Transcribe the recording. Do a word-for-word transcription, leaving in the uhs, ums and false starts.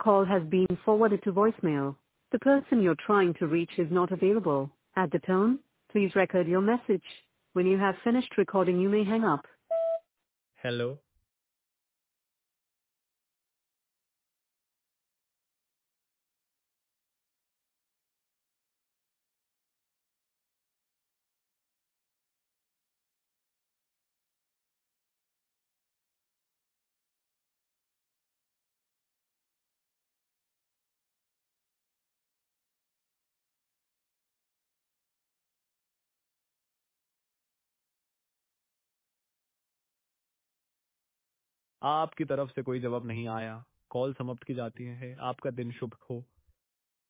call has been forwarded to voicemail. The person you're trying to reach is not available. At the tone, please record your message. When you have finished recording, you may hang up. Hello. आपकी तरफ से कोई जवाब नहीं आया। Call समाप्त की जाती है। आपका दिन शुभ हो।